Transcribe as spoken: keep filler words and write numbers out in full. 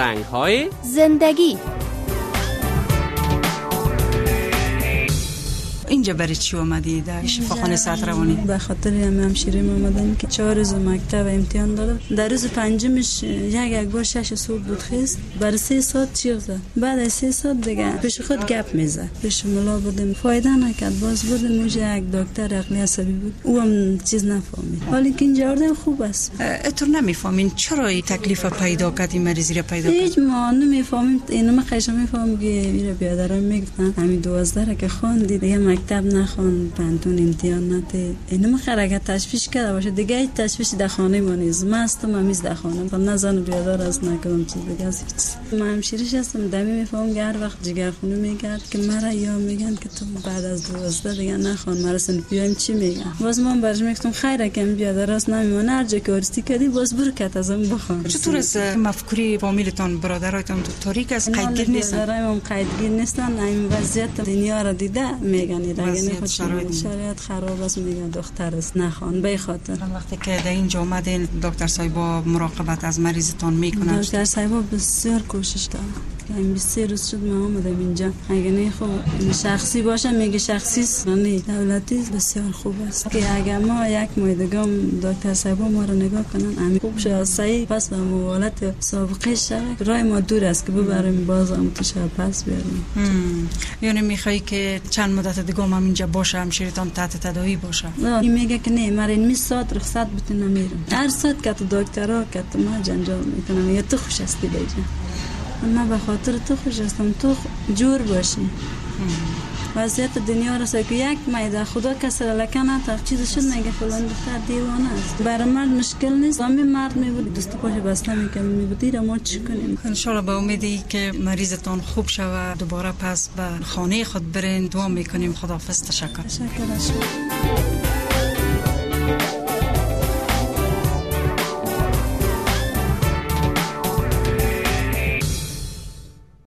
رنگ‌های زندگی. اینجا برای چی اومدی در شفاخانه سرط روانی؟ به خاطر هم همشیریم اومدن که چهار روز مکتب امتحان دادم. در روز پنجمش یک یک بار شش صبح بود خیست، برای سه ساعت چیغ زد. بعد از سه ساعت دیگه پیش خود گپ میزد. پیش ملا بودیم، فایده نکرد. باز بودیم اونجا یک دکتر عقلی عصبی بود، او هم چیز نفهمید. حالی که اینجا آورده خوب است. اتون نمیفهمین چرا این تکلیف پیدا کردی، مریضی را پیدا کردی؟ هیچ ما نمیفهمیم. اینو ما خیلی میفهمم که میره بیادرم میگفتن همین دوازده را که خواندی دیگه مکتب نخوان، پنتون امتحان نده. اینو ما خرگت تشویش کرده باشه دیگه. هیچ تشویش در خانه ما نیست. من هستم همیز در خانه، تا نزن بیادر از نکردم چیز دیگه از هیچ. من همشیریش هستم، دمی میفهمم که هر وقت جگرخونه میگرد که مرا یا میگن که تو بعد از دوازده دیگه نخوان، مرا سنفیایم چی میگن. باز من برش میگفتم خیره که بیادر است نمیمونه، هر جا که ارستی کردی باز برو کت ازم بخوان. چطور از مفکوری فامیلتون برادرایتون تو تاریک است، قیدگیر نیستن؟ برادرایم قیدگیر نیستن. این وضعیت دنیا را دیده میگن وضعیت شرایط شرایط خراب است، میگن دختر است نخوان. به خاطر وقتی که در اینجا اومدین دکتر صاحبا مراقبت از مریضتون میکنن؟ دکتر صاحبا بسیار کوشش دارن. این بیست و سه روز شد ما آمدم اینجا. اگه نه خب شخصی باشه میگه شخصی است، نه دولتی بسیار خوب است. که اگه ما یک ماه دیگه دکتر صاحبا ما رو نگاه کنن همین خوب شه صحیح، پس به موالت سابقه شه. راه ما دور است که ببریم باز هم تو شه پس بیاریم. یعنی میخوای که چند مدت دیگه هم اینجا باشه، همشیرتون تحت تداوی باشه؟ این میگه که نه مرا این ساعت رخصت بتونم میرم. هر ساعت که تو دکترها که تو ما جنجال میکنم یا تو خوش هستی بیجا. من به خاطر تو خوش هستم، تو جور باشی. وضعیت دنیا را که یک میده خدا کسر لکنه تا چیز شد نگه فلان دختر دیوانه است. برای مرد مشکل نیست. همین مرد میبود دست پاش بسته میکنه میبودی را ما چی کنیم؟ انشالله به امیدی که مریضتان خوب شود دوباره پس به خانه خود برین دعا میکنیم. خداحافظ. تشکر. تشکر.